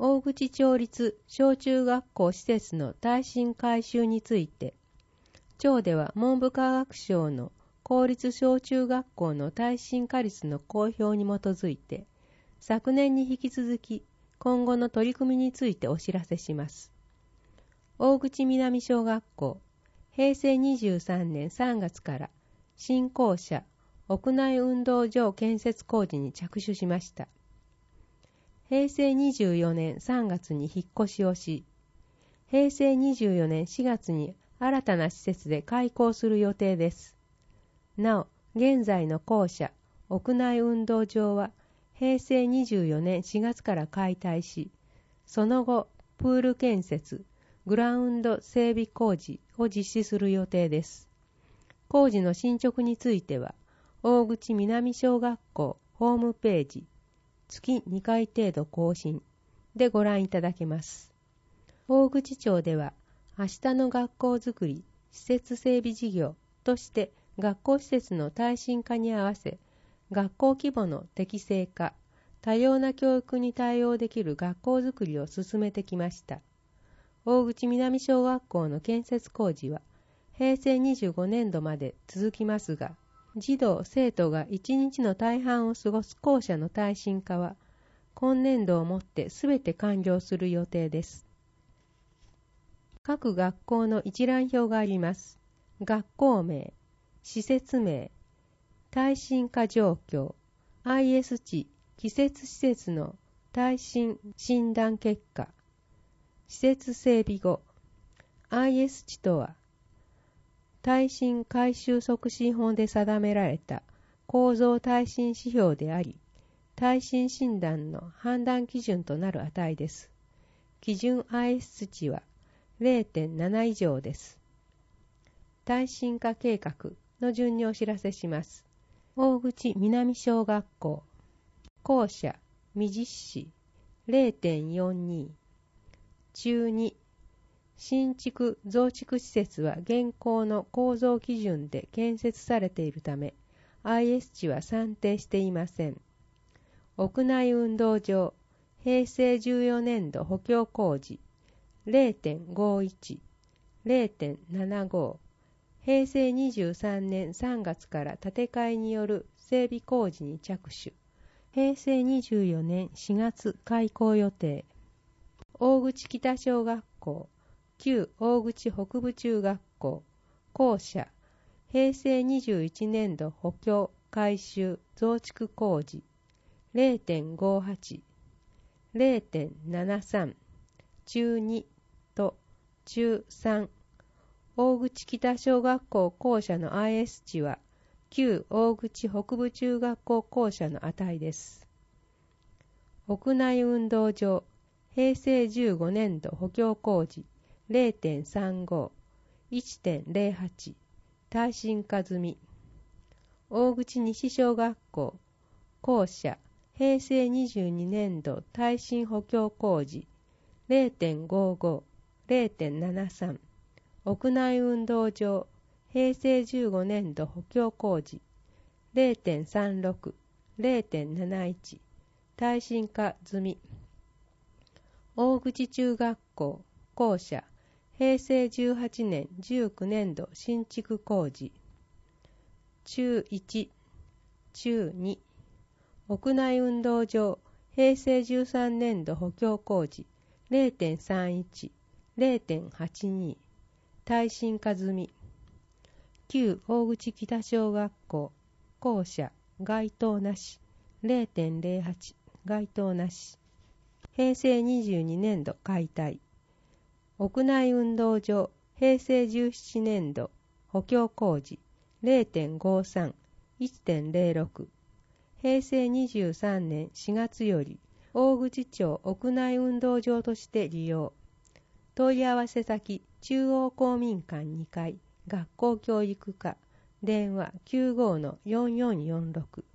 大口町立小中学校施設の耐震改修について、町では文部科学省の公立小中学校の耐震化率の公表に基づいて、昨年に引き続き今後の取り組みについてお知らせします。大口南小学校、平成23年3月から新校舎、屋内運動場建設工事に着手しました。平成24年3月に引っ越しをし、平成24年4月に新たな施設で開校する予定です。なお、現在の校舎、屋内運動場は平成24年4月から解体し、その後、プール建設、グラウンド整備工事を実施する予定です。工事の進捗については、大口南小学校ホームページ、月2回程度更新でご覧いただけます。大口町では、明日の学校づくり施設整備事業として学校施設の耐震化に合わせ、学校規模の適正化、多様な教育に対応できる学校づくりを進めてきました。大口南小学校の建設工事は、平成25年度まで続きますが、児童・生徒が1日の大半を過ごす校舎の耐震化は、今年度をもってすべて完了する予定です。各学校の一覧表があります。学校名、施設名、耐震化状況、IS 値、季節施設の耐震診断結果、施設整備後、IS 値とは、耐震改修促進法で定められた構造耐震指標であり、耐震診断の判断基準となる値です。基準 IS 値は 0.7 以上です。耐震化計画の順にお知らせします。大口南小学校、校舎未実施 0.42、中2、新築増築施設は現行の構造基準で建設されているため、IS 値は算定していません。屋内運動場、平成14年度補強工事、0.51、0.75、平成23年3月から建て替えによる整備工事に着手、平成24年4月開校予定。大口北小学校、旧大口北部中学校、校舎、平成21年度補強改修増築工事、0.58、0.73、中2と中3。大口北小学校校舎の IS 値は、旧大口北部中学校校舎の値です。屋内運動場、平成15年度補強工事、0.35、1.08、耐震化済み。大口西小学校、校舎、平成22年度耐震補強工事、0.55、0.73。屋内運動場、平成15年度補強工事、0.36、0.71、耐震化済み。大口中学校、校舎、平成18年19年度新築工事、中1、中2。屋内運動場、平成13年度補強工事、0.31、0.82。耐震化済み。旧大口北小学校、校舎、該当なし、0.08、該当なし。平成22年度解体。屋内運動場、平成17年度補強工事、0.53、1.06。平成23年4月より、大口町屋内運動場として利用。問い合わせ先、中央公民館2階、学校教育課、電話 95-4446